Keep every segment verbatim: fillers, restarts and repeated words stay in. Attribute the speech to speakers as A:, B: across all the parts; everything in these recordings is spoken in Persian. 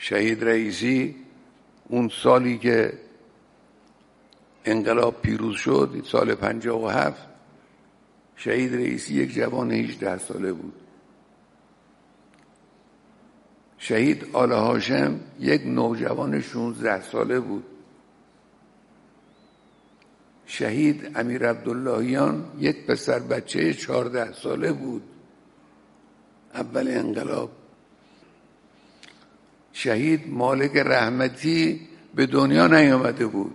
A: شهید رئیسی اون سالی که انقلاب پیروز شد، سال پنجاه و هفت، شهید رئیسی یک جوان هجده ساله بود. شهید آل هاشم یک نوجوان شانزده ساله بود. شهید امیر عبداللهیان یک پسر بچه چهارده ساله بود اول انقلاب. شهید مالک رحمتی به دنیا نیامده بود.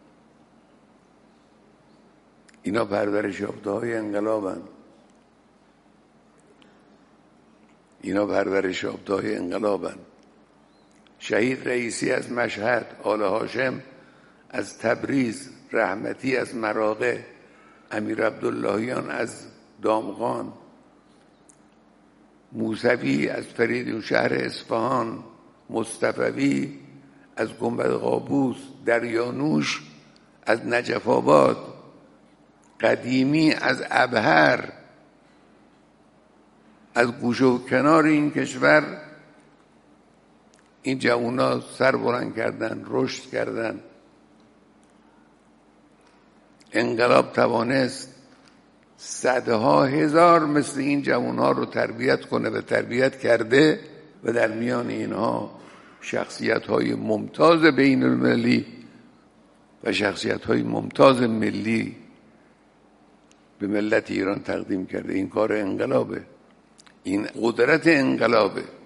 A: اینا پرورش یافته های انقلابن. اینا پرورش یافته های انقلابن. شهید رئیسی از مشهد، آل هاشم از تبریز، رحمتی از مراغه، امیر عبداللهیان از دامغان، موسوی از فریدون شهر اصفهان، مصطفوی از گنبد قابوس، دریانوش از نجف آباد، قدیمی از ابهر، از گوشه و کنار این کشور این جوونا سر بلند کردن، رشد کردن. انقلاب توانست صدها هزار مثل این جوانها رو تربیت کنه و تربیت کرده و در میان اینها شخصیت‌های ممتاز بین المللی و شخصیت‌های ممتاز ملی به ملت ایران تقدیم کرده. این کار انقلابه، این قدرت انقلابه.